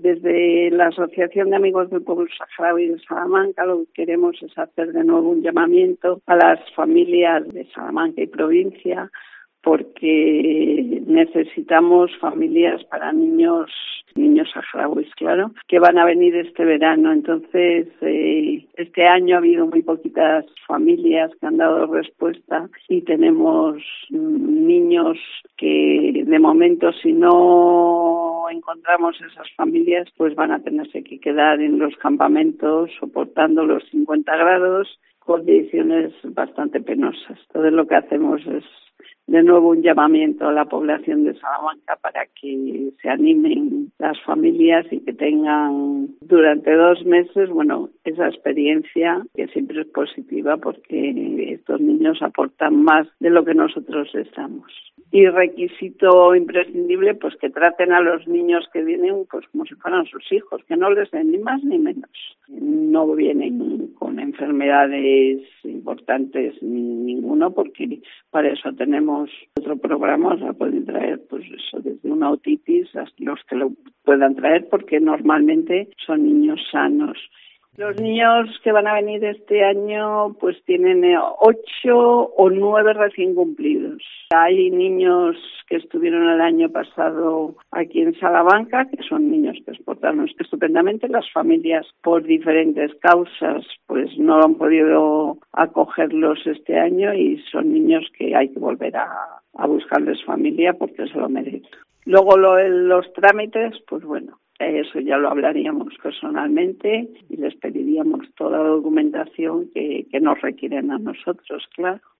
Desde la Asociación de Amigos del Pueblo Saharaui de Salamanca lo que queremos es hacer de nuevo un llamamiento a las familias de Salamanca y provincia, porque necesitamos familias para niños saharauis, claro, que van a venir este verano. Entonces, este año ha habido muy poquitas familias que han dado respuesta y tenemos niños que de momento, si no encontramos esas familias, pues van a tenerse que quedar en los campamentos soportando los 50 grados, condiciones bastante penosas. Entonces lo que hacemos es de nuevo un llamamiento a la población de Salamanca para que se animen las familias y que tengan durante 2 meses, esa experiencia que siempre es positiva porque estos niños aportan más de lo que nosotros les damos. Y requisito imprescindible, pues que traten a los niños que vienen pues como si fueran sus hijos, que no les den ni más ni menos. No vienen con enfermedades importantes ninguno, porque para eso tenemos otro programa. O sea, pueden traer pues eso, desde una otitis hasta los que lo puedan traer, porque normalmente son niños sanos. Los niños que van a venir este año pues tienen 8 o 9 recién cumplidos. Hay niños que estuvieron el año pasado aquí en Salamanca, que son niños que se portaron estupendamente. Las familias, por diferentes causas, pues no han podido acogerlos este año y son niños que hay que volver a buscarles familia porque se lo merecen. Luego los trámites, pues eso ya lo hablaríamos personalmente y les pediríamos toda la documentación que nos requieren a nosotros, claro.